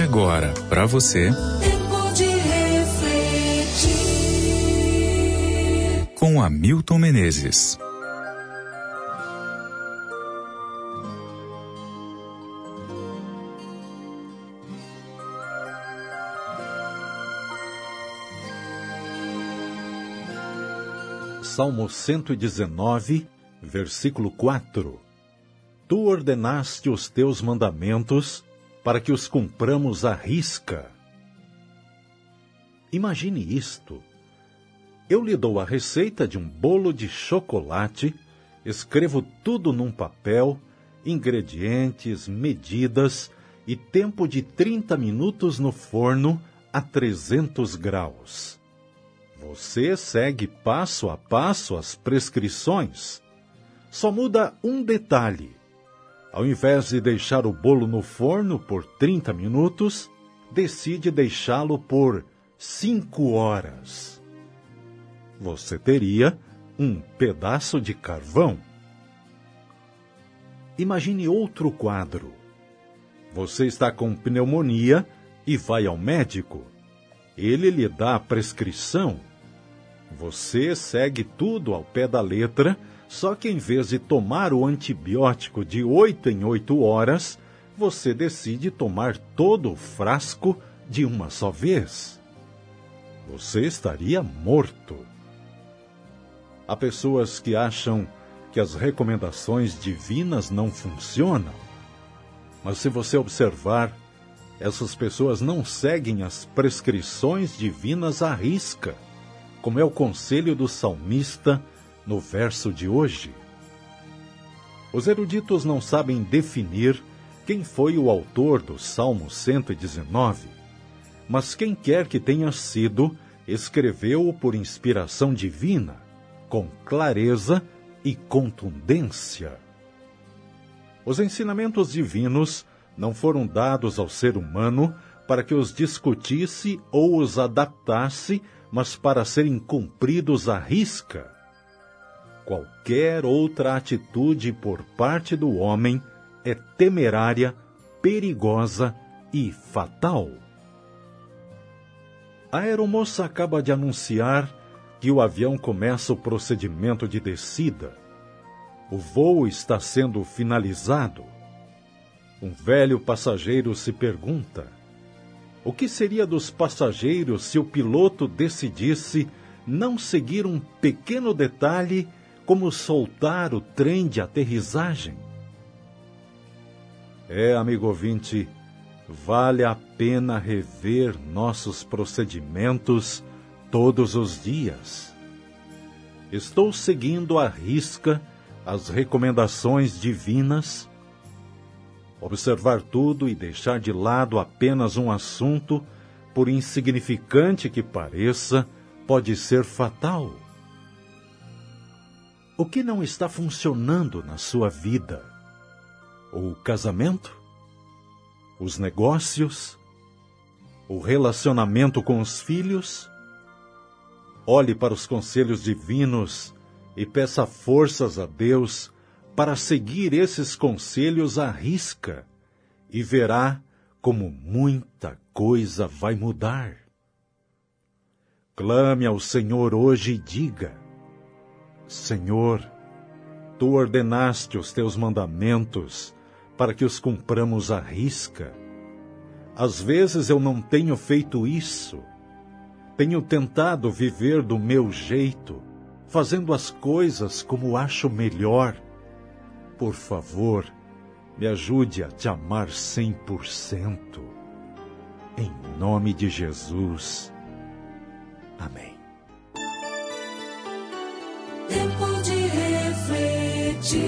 agora, para você, Tempo de refletir, com Hamilton Menezes. Salmo 119, versículo 4. Tu ordenaste os teus mandamentos para que os cumpramos à risca. Imagine isto. Eu lhe dou a receita de um bolo de chocolate, escrevo tudo num papel, ingredientes, medidas e tempo de 30 minutos no forno a 300 graus. Você segue passo a passo as prescrições. Só muda um detalhe. Ao invés de deixar o bolo no forno por 30 minutos, decide deixá-lo por 5 horas. Você teria um pedaço de carvão. Imagine outro quadro. Você está com pneumonia e vai ao médico. Ele lhe dá a prescrição. Você segue tudo ao pé da letra, só que em vez de tomar o antibiótico de 8 em 8 horas, você decide tomar todo o frasco de uma só vez. Você estaria morto. Há pessoas que acham que as recomendações divinas não funcionam. Mas se você observar, essas pessoas não seguem as prescrições divinas à risca, como é o conselho do salmista no verso de hoje. Os eruditos não sabem definir quem foi o autor do Salmo 119, mas quem quer que tenha sido, escreveu-o por inspiração divina, com clareza e contundência. Os ensinamentos divinos não foram dados ao ser humano para que os discutisse ou os adaptasse, mas para serem cumpridos à risca. Qualquer outra atitude por parte do homem é temerária, perigosa e fatal. A aeromoça acaba de anunciar que o avião começa o procedimento de descida. O voo está sendo finalizado. Um velho passageiro se pergunta: o que seria dos passageiros se o piloto decidisse não seguir um pequeno detalhe como soltar o trem de aterrissagem? Amigo ouvinte, vale a pena rever nossos procedimentos todos os dias. Estou seguindo à risca as recomendações divinas? Observar tudo e deixar de lado apenas um assunto, por insignificante que pareça, pode ser fatal. O que não está funcionando na sua vida? O casamento? Os negócios? O relacionamento com os filhos? Olhe para os conselhos divinos e peça forças a Deus para seguir esses conselhos à risca, e verá como muita coisa vai mudar. Clame ao Senhor hoje e diga: Senhor, Tu ordenaste os Teus mandamentos para que os cumpramos à risca. Às vezes eu não tenho feito isso. Tenho tentado viver do meu jeito, fazendo as coisas como acho melhor. Por favor, me ajude a te amar 100%. Em nome de Jesus. Amém. tempo de refletir.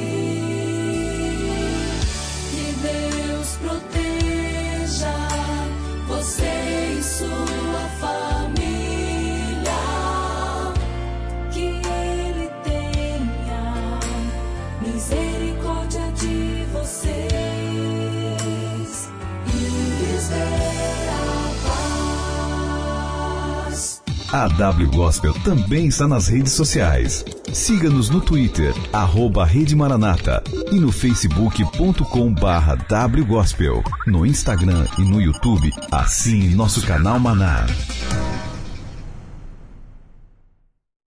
Que Deus proteja você e sua família. Que Ele tenha misericórdia de vocês e lhes dê a paz. A W Gospel também está nas redes sociais. Siga-nos no Twitter, @Rede Maranata, e no facebook.com/wgospel. No Instagram e no YouTube, assine nosso canal Maná.